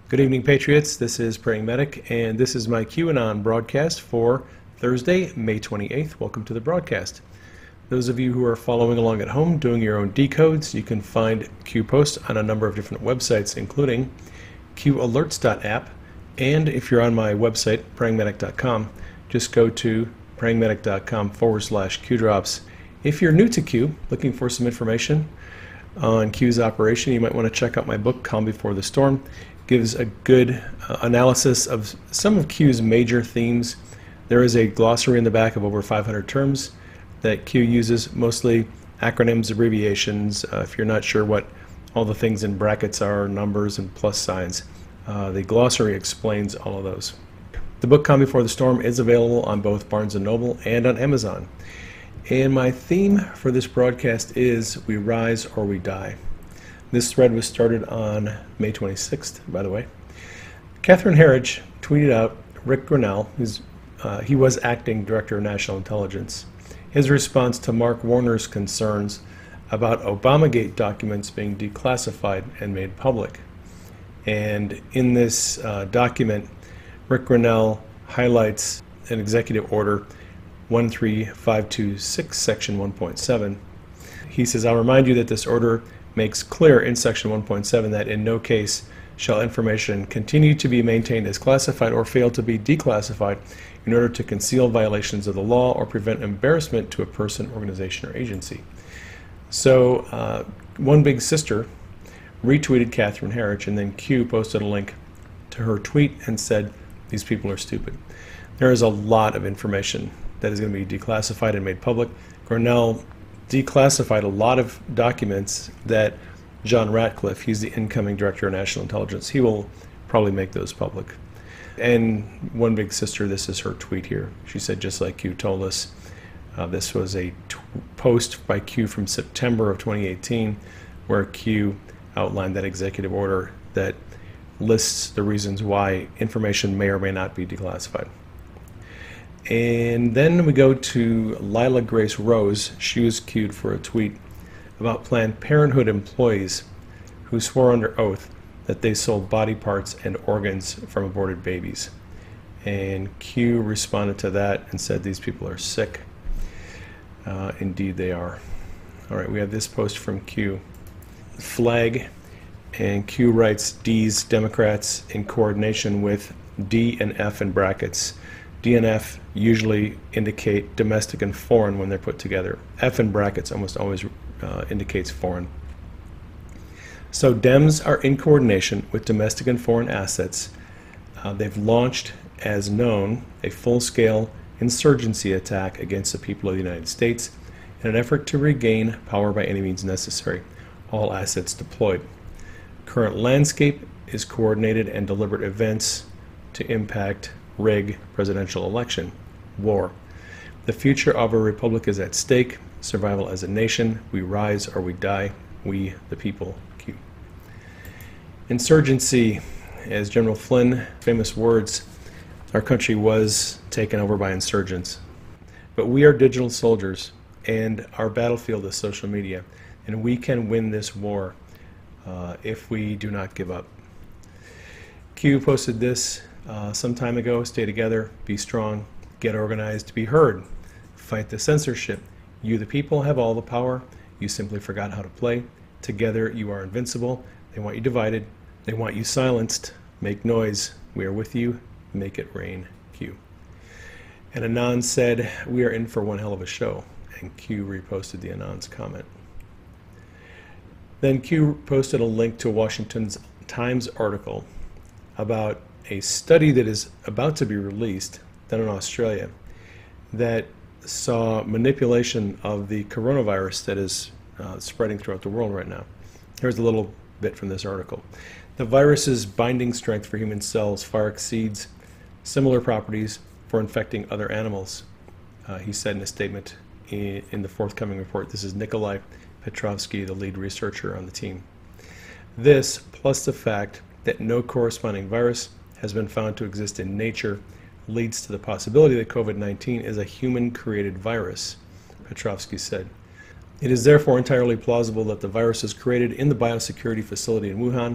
Good evening, Patriots. This is Praying Medic, and this is my QAnon broadcast for Thursday, May 28th. Welcome to the broadcast. Those of you who are following along at home, doing your own decodes, you can find Q posts on a number of different websites, including qalerts.app, and if you're on my website, prayingmedic.com, just go to prayingmedic.com/QDrops. If you're new to Q, looking for some information on Q's operation, you might want to check out my book, Calm Before the Storm. Gives a good analysis of some of Q's major themes. There is a glossary in the back of over 500 terms that Q uses, mostly acronyms, abbreviations. If you're not sure what all the things in brackets are, numbers and plus signs, the glossary explains all of those. The book Calm Before the Storm is available on both Barnes & Noble and on Amazon. And my theme for this broadcast is We Rise or We Die. This thread was started on May 26th, by the way. Catherine Herridge tweeted out Rick Grinnell, he was acting Director of National Intelligence, his response to Mark Warner's concerns about Obamagate documents being declassified and made public. And in this document, Rick Grinnell highlights an executive order 13526, section 1.7. He says, I'll remind you that this order makes clear in section 1.7 that in no case shall information continue to be maintained as classified or fail to be declassified in order to conceal violations of the law or prevent embarrassment to a person, organization, or agency. So One Big Sister retweeted Catherine Herridge, and then Q posted a link to her tweet and said, these people are stupid. There is a lot of information that is going to be declassified and made public. Grinnell declassified a lot of documents that John Ratcliffe, he's the incoming Director of National Intelligence, he will probably make those public. And One Big Sister, this is her tweet here. She said, just like Q told us, this was a post by Q from September of 2018, where Q outlined that executive order that lists the reasons why information may or may not be declassified. And then we go to Lila Grace Rose. She was queued for a tweet about Planned Parenthood employees who swore under oath that they sold body parts and organs from aborted babies. And Q responded to that and said these people are sick. Indeed they are. All right, we have this post from Q. Flag, and Q writes D's Democrats in coordination with D and F in brackets. D and F usually indicate domestic and foreign when they're put together. F in brackets almost always indicates foreign. So Dems are in coordination with domestic and foreign assets. They've launched, as known, a full-scale insurgency attack against the people of the United States in an effort to regain power by any means necessary, all assets deployed. Current landscape is coordinated and deliberate events to impact rig presidential election, war. The future of our republic is at stake, survival as a nation, we rise or we die, we the people. Q. Insurgency, as General Flynn, famous words, our country was taken over by insurgents. But we are digital soldiers, and our battlefield is social media, and we can win this war if we do not give up. Q posted this some time ago. Stay together, be strong, get organized, be heard, fight the censorship. You the people have all the power, you simply forgot how to play. Together you are invincible. They want you divided, they want you silenced. Make noise, we are with you, make it rain. Q. And Anon said, we are in for one hell of a show, and Q reposted the Anon's comment. Then Q posted a link to a Washington Times article about a study that is about to be released, done in Australia, that saw manipulation of the coronavirus that is spreading throughout the world right now. Here's a little bit from this article. The virus's binding strength for human cells far exceeds similar properties for infecting other animals, he said in a statement in the forthcoming report. This is Nikolai Petrovsky, the lead researcher on the team. This, plus the fact that no corresponding virus has been found to exist in nature, leads to the possibility that COVID-19 is a human-created virus, Petrovsky said. It is therefore entirely plausible that the virus is created in the biosecurity facility in Wuhan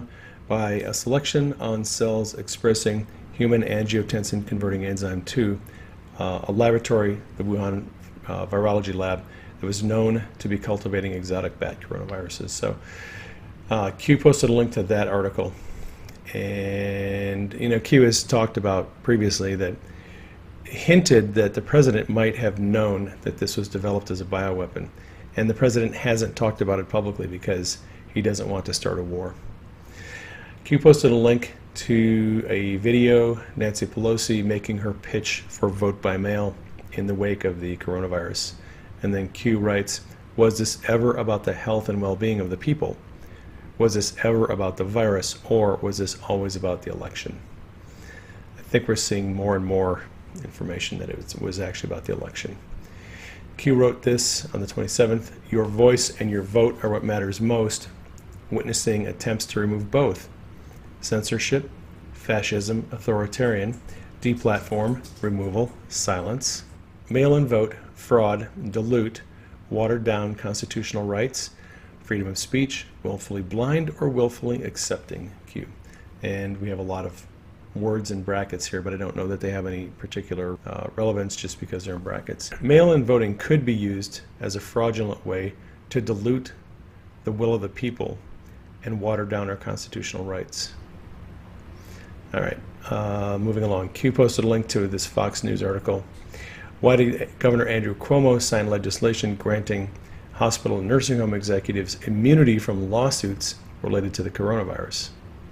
by a selection on cells expressing human angiotensin converting enzyme 2, a laboratory, the Wuhan virology lab, that was known to be cultivating exotic bat coronaviruses. So Q posted a link to that article. And, Q has talked about previously that hinted that the president might have known that this was developed as a bioweapon. And the president hasn't talked about it publicly because he doesn't want to start a war. Q posted a link to a video, Nancy Pelosi making her pitch for vote by mail in the wake of the coronavirus. And then Q writes, was this ever about the health and well-being of the people? Was this ever about the virus, or was this always about the election? I think we're seeing more and more information that it was actually about the election. Q wrote this on the 27th, your voice and your vote are what matters most, witnessing attempts to remove both. Censorship, fascism, authoritarian, deplatform, removal, silence, mail-in vote, fraud, dilute, watered down constitutional rights, freedom of speech, willfully blind or willfully accepting. Q. And we have a lot of words in brackets here, but I don't know that they have any particular relevance just because they're in brackets. Mail-in voting could be used as a fraudulent way to dilute the will of the people and water down our constitutional rights. All right, moving along. Q posted a link to this Fox News article. Why did Governor Andrew Cuomo sign legislation granting hospital and nursing home executives immunity from lawsuits related to the coronavirus?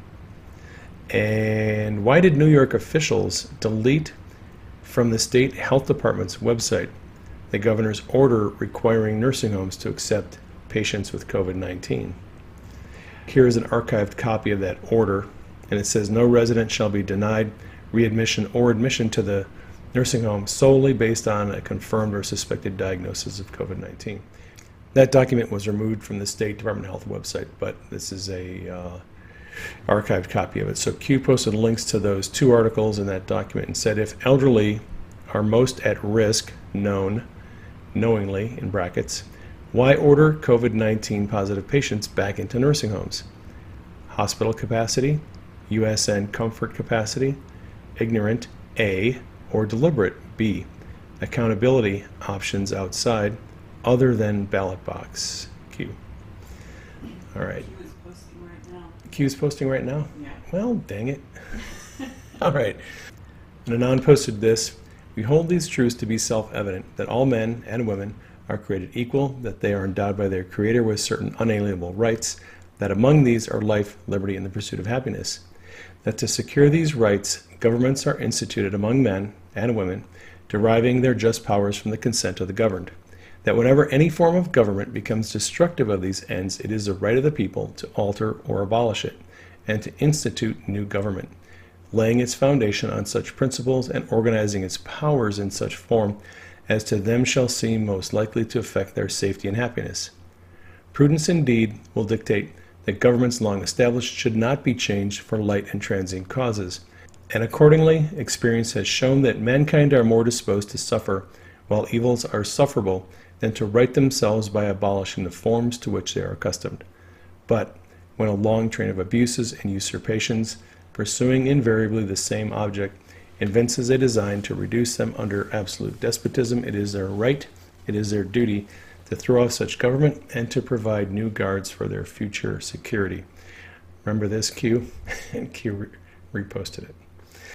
And why did New York officials delete from the state health department's website the governor's order requiring nursing homes to accept patients with COVID-19? Here is an archived copy of that order, and it says no resident shall be denied readmission or admission to the nursing home solely based on a confirmed or suspected diagnosis of COVID-19. That document was removed from the State Department of Health website, but this is a archived copy of it. So Q posted links to those two articles in that document and said if elderly are most at risk, knowingly, in brackets, why order COVID-19 positive patients back into nursing homes? Hospital capacity, USN comfort capacity, ignorant, A, or deliberate, B. Accountability options outside, other than ballot box, Q. All right. Q is posting right now. Q is posting right now? Yeah. Well, dang it. All right. And Anon posted this. We hold these truths to be self-evident, that all men and women are created equal, that they are endowed by their Creator with certain unalienable rights, that among these are life, liberty, and the pursuit of happiness. That to secure these rights, governments are instituted among men and women, deriving their just powers from the consent of the governed. That whenever any form of government becomes destructive of these ends, it is the right of the people to alter or abolish it, and to institute new government, laying its foundation on such principles and organizing its powers in such form as to them shall seem most likely to affect their safety and happiness. Prudence indeed will dictate that governments long established should not be changed for light and transient causes, and accordingly experience has shown that mankind are more disposed to suffer while evils are sufferable than to right themselves by abolishing the forms to which they are accustomed. But when a long train of abuses and usurpations, pursuing invariably the same object, evinces a design to reduce them under absolute despotism, it is their right, it is their duty to throw off such government and to provide new guards for their future security. Remember this, Q? And Q reposted it.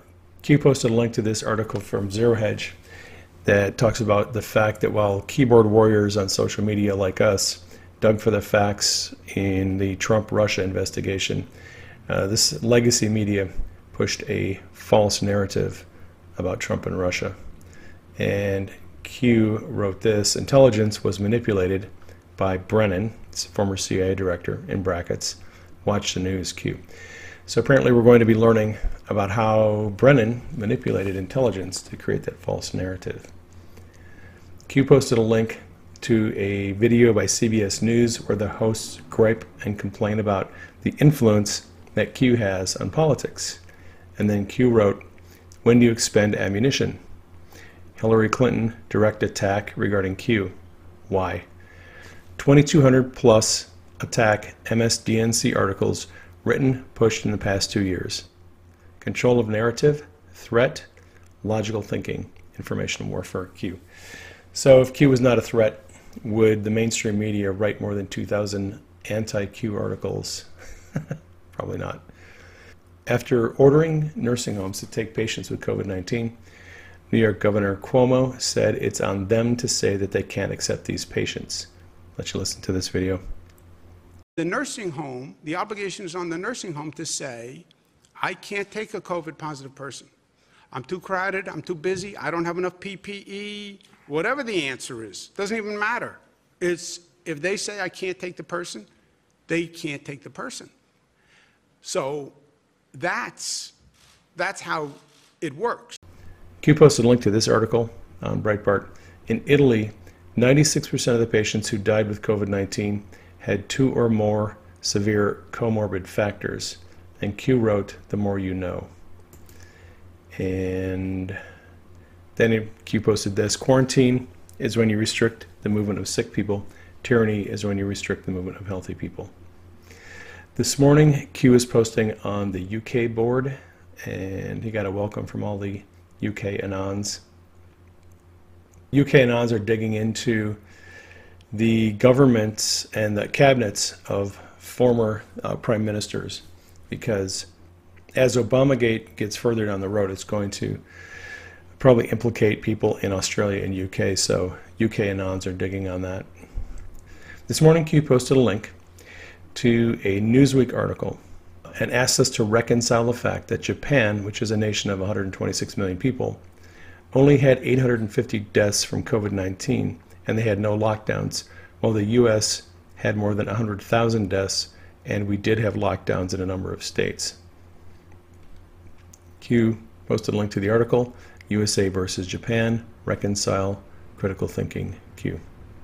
Q posted a link to this article from Zero Hedge that talks about the fact that while keyboard warriors on social media like us dug for the facts in the Trump-Russia investigation, this legacy media pushed a false narrative about Trump and Russia. And Q wrote this, intelligence was manipulated by Brennan, former CIA director, in brackets, watch the news, Q. So apparently we're going to be learning about how Brennan manipulated intelligence to create that false narrative. Q posted a link to a video by CBS News where the hosts gripe and complain about the influence that Q has on politics. And then Q wrote, when do you expend ammunition? Hillary Clinton direct attack regarding Q. Why? 2,200 plus attack MSDNC articles written, pushed in the past 2 years. Control of narrative, threat, logical thinking, information warfare, Q. So if Q was not a threat, would the mainstream media write more than 2,000 anti-Q articles? Probably not. After ordering nursing homes to take patients with COVID-19, New York Governor Cuomo said it's on them to say that they can't accept these patients. Let you listen to this video. The nursing home, the obligation is on the nursing home to say, I can't take a COVID positive person. I'm too crowded, I'm too busy, I don't have enough PPE, whatever the answer is, doesn't even matter. It's, if they say I can't take the person, they can't take the person. So that's how it works. Q posted a link to this article on Breitbart. In Italy, 96% of the patients who died with COVID-19 had 2 or more severe comorbid factors. And Q wrote, the more you know. And then Q posted this: quarantine is when you restrict the movement of sick people. Tyranny is when you restrict the movement of healthy people. This morning, Q is posting on the UK board, and he got a welcome from all the UK Anons. UK Anons are digging into the governments and the cabinets of former prime ministers, because as Obamagate gets further down the road, it's going to probably implicate people in Australia and UK, so UK Anons are digging on that. This morning, Q posted a link to a Newsweek article and asked us to reconcile the fact that Japan, which is a nation of 126 million people, only had 850 deaths from COVID-19, and they had no lockdowns, while the US had more than 100,000 deaths, and we did have lockdowns in a number of states. Q posted a link to the article, USA versus Japan, reconcile, critical thinking, Q.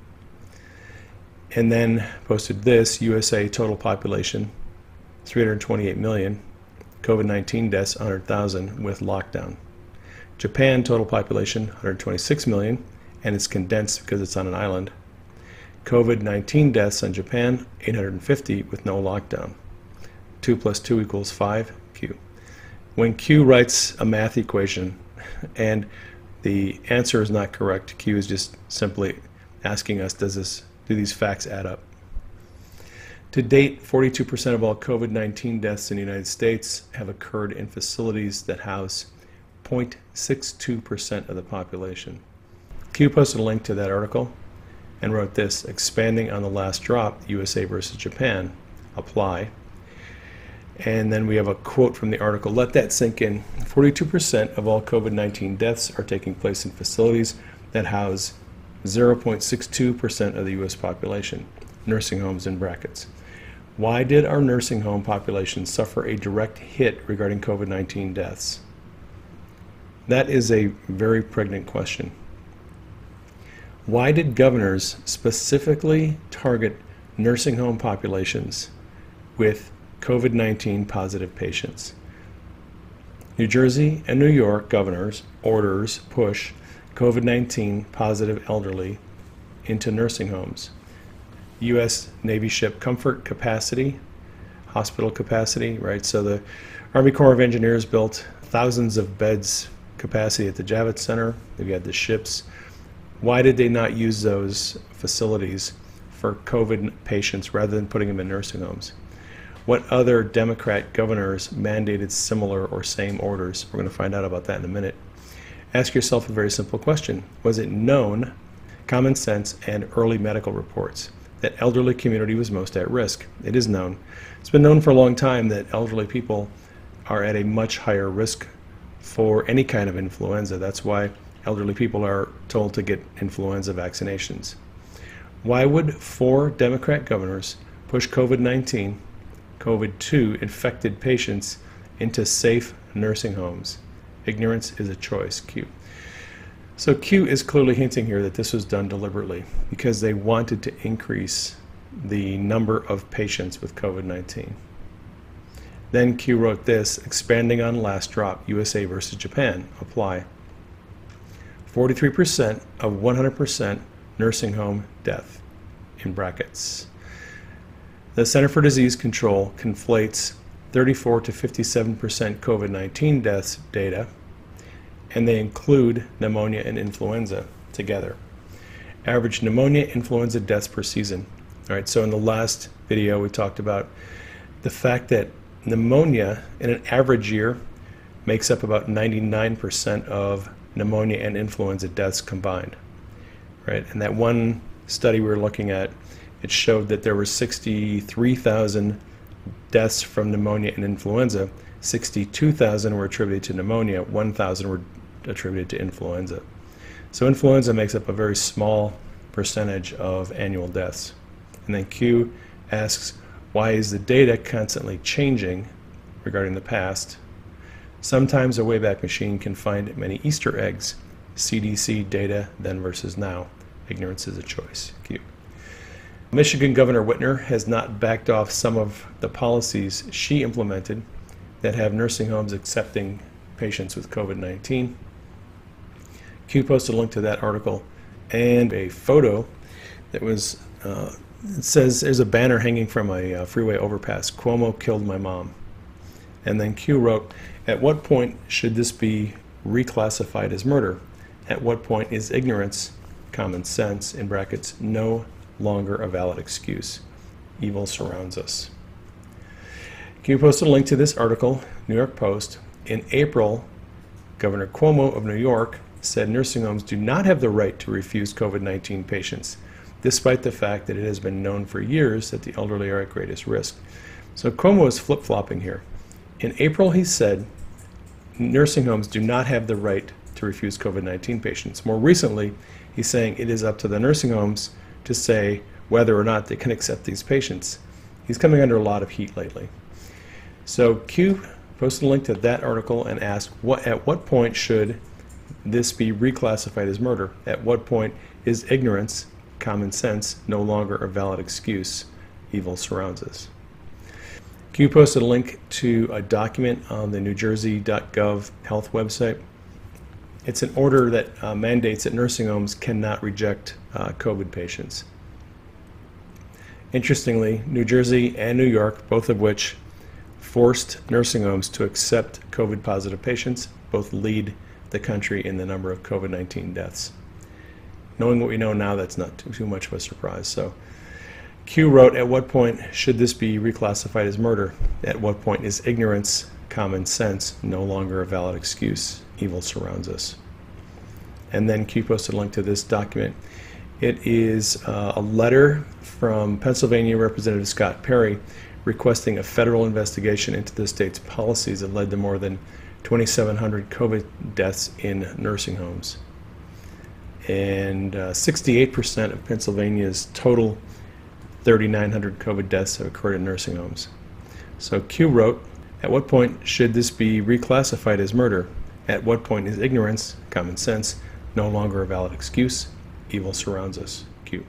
And then posted this: USA total population, 328 million, COVID-19 deaths, 100,000 with lockdown. Japan total population, 126 million, and it's condensed because it's on an island. COVID-19 deaths on Japan, 850 with no lockdown. 2 + 2 = 5, Q. When Q writes a math equation and the answer is not correct, Q is just simply asking us, do these facts add up? To date, 42% of all COVID-19 deaths in the United States have occurred in facilities that house 0.62% of the population. Q posted a link to that article and wrote this: expanding on the last drop, USA versus Japan, apply. And then we have a quote from the article. Let that sink in. 42% of all COVID-19 deaths are taking place in facilities that house 0.62% of the U.S. population, nursing homes in brackets. Why did our nursing home population suffer a direct hit regarding COVID-19 deaths? That is a very pregnant question. Why did governors specifically target nursing home populations with COVID-19 positive patients? New Jersey and New York governors' orders push COVID-19 positive elderly into nursing homes. U.S. Navy ship Comfort capacity, hospital capacity, right? So the Army Corps of Engineers built thousands of beds capacity at the Javits Center. They've got the ships. Why did they not use those facilities for COVID patients rather than putting them in nursing homes? What other Democrat governors mandated similar or same orders? We're going to find out about that in a minute. Ask yourself a very simple question. Was it known, common sense, and early medical reports that elderly community was most at risk? It is known. It's been known for a long time that elderly people are at a much higher risk for any kind of influenza. That's why elderly people are told to get influenza vaccinations. Why would 4 Democrat governors push COVID-19, COVID-2 infected patients into safe nursing homes? Ignorance is a choice, Q. So Q is clearly hinting here that this was done deliberately because they wanted to increase the number of patients with COVID-19. Then Q wrote this: expanding on last drop, USA versus Japan, apply. 43% of 100% nursing home death, in brackets. The Center for Disease Control conflates 34 to 57% COVID-19 deaths data, and they include pneumonia and influenza together. Average pneumonia influenza deaths per season. All right, so in the last video we talked about the fact that pneumonia in an average year makes up about 99% of pneumonia and influenza deaths combined, right? And that one study we were looking at, it showed that there were 63,000 deaths from pneumonia and influenza. 62,000 were attributed to pneumonia, 1,000 were attributed to influenza. So influenza makes up a very small percentage of annual deaths. And then Q asks, why is the data constantly changing regarding the past? Sometimes a Wayback Machine can find many Easter eggs. CDC data then versus now. Ignorance is a choice. Q. Michigan Governor Whitmer has not backed off some of the policies she implemented that have nursing homes accepting patients with COVID-19. Q posted a link to that article and a photo that was, it says there's a banner hanging from a freeway overpass, "Cuomo killed my mom." And then Q wrote, at what point should this be reclassified as murder? At what point is ignorance, common sense, in brackets, no longer a valid excuse? Evil surrounds us. Q posted a link to this article, New York Post. In April, Governor Cuomo of New York said nursing homes do not have the right to refuse COVID-19 patients, despite the fact that it has been known for years that the elderly are at greatest risk. So Cuomo is flip-flopping here. In April, he said nursing homes do not have the right to refuse COVID-19 patients. More recently, he's saying it is up to the nursing homes to say whether or not they can accept these patients. He's coming under a lot of heat lately. So Q posted a link to that article and asked, at what point should this be reclassified as murder? At what point is ignorance, common sense, no longer a valid excuse? Evil surrounds us. Q posted a link to a document on the NewJersey.gov health website. It's an order that mandates that nursing homes cannot reject COVID patients. Interestingly, New Jersey and New York, both of which forced nursing homes to accept COVID-positive patients, both lead the country in the number of COVID-19 deaths. Knowing what we know now, that's not too much of a surprise. So Q wrote, at what point should this be reclassified as murder? At what point is ignorance, common sense, no longer a valid excuse? Evil surrounds us. And then Q posted a link to this document. It is a letter from Pennsylvania Representative Scott Perry requesting a federal investigation into the state's policies that led to more than 2,700 COVID deaths in nursing homes. And 68% of Pennsylvania's total 3,900 COVID deaths have occurred in nursing homes. So Q wrote, at what point should this be reclassified as murder? At what point is ignorance, common sense, no longer a valid excuse? Evil surrounds us. Q.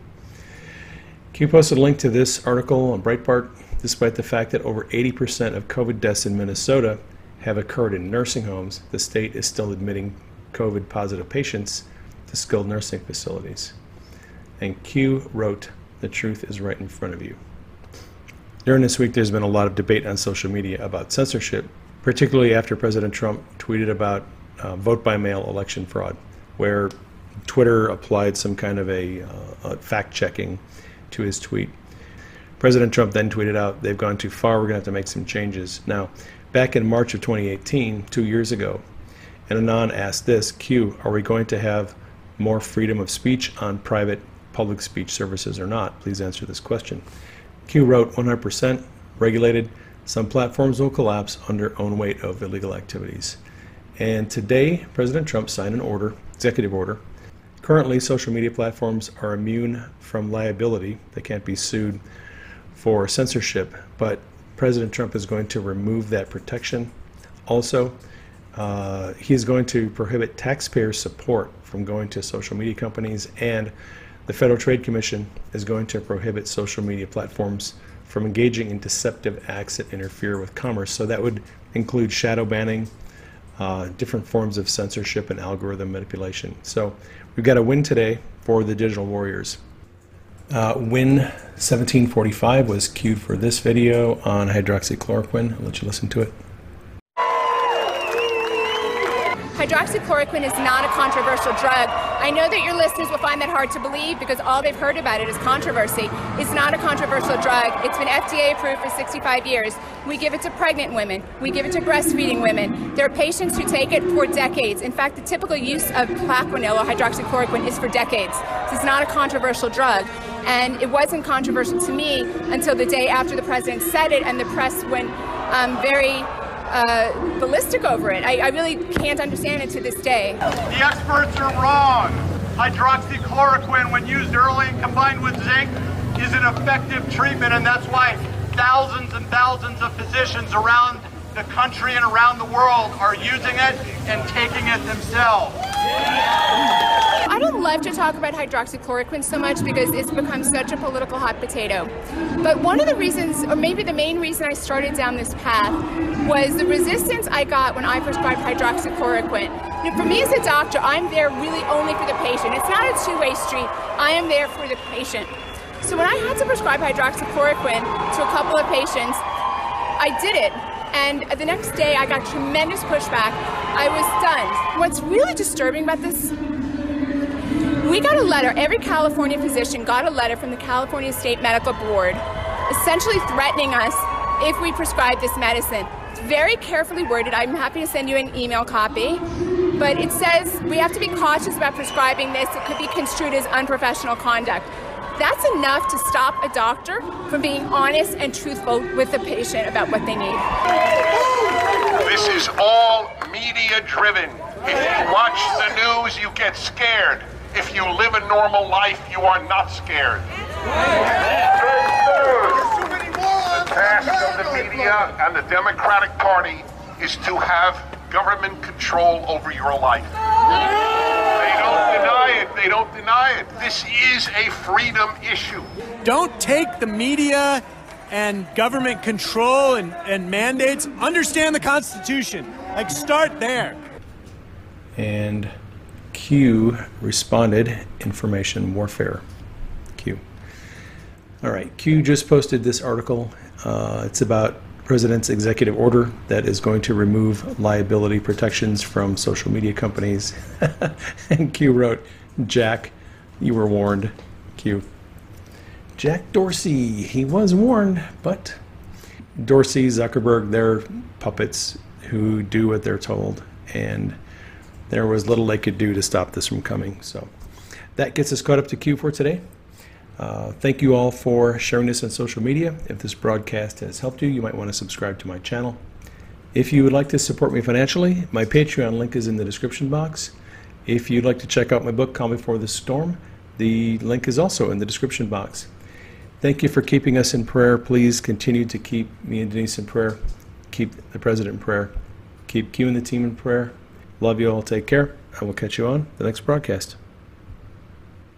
Q posted a link to this article on Breitbart. Despite the fact that over 80% of COVID deaths in Minnesota have occurred in nursing homes, the state is still admitting COVID-positive patients to skilled nursing facilities. And Q wrote, the truth is right in front of you. During this week, there's been a lot of debate on social media about censorship, particularly after President Trump tweeted about vote-by-mail election fraud, where Twitter applied some kind of a fact-checking to his tweet. President Trump then tweeted out, they've gone too far, we're going to have to make some changes. Now, back in March of 2018, 2 years ago, and Anon asked this, Q, are we going to have more freedom of speech on private public speech services or not? Please answer this question. Q wrote, 100% regulated. Some platforms will collapse under own weight of illegal activities. And today, President Trump signed an order, executive order. Currently, social media platforms are immune from liability. They can't be sued for censorship, but President Trump is going to remove that protection. Also, he is going to prohibit taxpayer support from going to social media companies, and the Federal Trade Commission is going to prohibit social media platforms from engaging in deceptive acts that interfere with commerce. So that would include shadow banning, different forms of censorship and algorithm manipulation. So we've got a win today for the digital warriors. Win 1745 was cued for this video on hydroxychloroquine. I'll let you listen to it. Hydroxychloroquine is not a controversial drug. I know that your listeners will find that hard to believe because all they've heard about it is controversy. It's not a controversial drug. It's been FDA approved for 65 years. We give it to pregnant women. We give it to breastfeeding women. There are patients who take it for decades. In fact, the typical use of Plaquenil or hydroxychloroquine is for decades. This is not a controversial drug. And it wasn't controversial to me until the day after the president said it and the press went very ballistic over it. I really can't understand it to this day. The experts are wrong. Hydroxychloroquine, when used early and combined with zinc, is an effective treatment, and that's why thousands and thousands of physicians around the country and around the world are using it and taking it themselves. I don't love to talk about hydroxychloroquine so much because it's become such a political hot potato. But one of the reasons, or maybe the main reason I started down this path, was the resistance I got when I prescribed hydroxychloroquine. You know, for me as a doctor, I'm there really only for the patient. It's not a two-way street. I am there for the patient. So when I had to prescribe hydroxychloroquine to a couple of patients, I did it. And the next day I got tremendous pushback. I was stunned. What's really disturbing about this, we got a letter, every California physician got a letter from the California State Medical Board essentially threatening us if we prescribe this medicine. It's very carefully worded. I'm happy to send you an email copy. But it says we have to be cautious about prescribing this. It could be construed as unprofessional conduct. That's enough to stop a doctor from being honest and truthful with the patient about what they need. This is all media driven. If you watch the news, you get scared. If you live a normal life, you are not scared. The task of the media and the Democratic Party is to have government control over your life. They don't deny it. They don't deny it. This is a freedom issue. Don't take the media and government control and mandates. Understand the Constitution. Like, start there. And Q responded, information warfare. Q. All right, Q just posted this article. It's about President's executive order that is going to remove liability protections from social media companies. And Q wrote, Jack, you were warned. Q. Jack Dorsey, he was warned, but Dorsey, Zuckerberg, they're puppets who do what they're told. And there was little they could do to stop this from coming. So that gets us caught up to Q for today. Thank you all for sharing this on social media. If this broadcast has helped you, you might want to subscribe to my channel. If you would like to support me financially, my Patreon link is in the description box. If you'd like to check out my book, Calm Before the Storm, the link is also in the description box. Thank you for keeping us in prayer. Please continue to keep me and Denise in prayer. Keep the president in prayer. Keep Q and the team in prayer. Love you all. Take care. I will catch you on the next broadcast.